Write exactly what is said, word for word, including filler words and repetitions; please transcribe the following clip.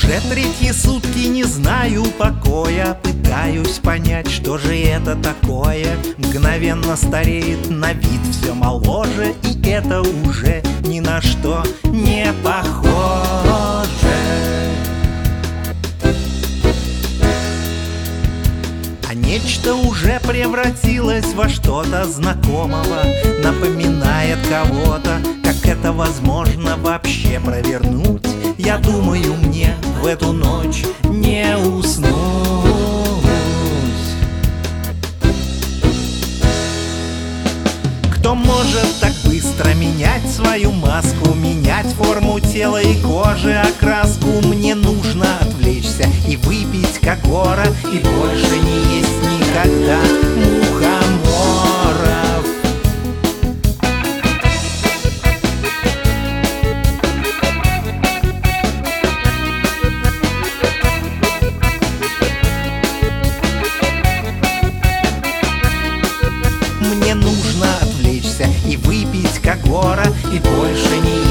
Уже третьи сутки не знаю покоя, пытаюсь понять, что же это такое. Мгновенно стареет, на вид все моложе, и это уже ни на что не похоже. А нечто уже превратилось во что-то знакомого, напоминает кого-то. Как это возможно вообще провернуть? Я думаю, мне в эту ночь не уснуть. Кто может так быстро менять свою маску, менять форму тела и кожи, окраску? Мне нужно отвлечься и выпить когора, и больше не есть никогда мухоморов. Мне нужно отвлечься и выпить когора, и больше не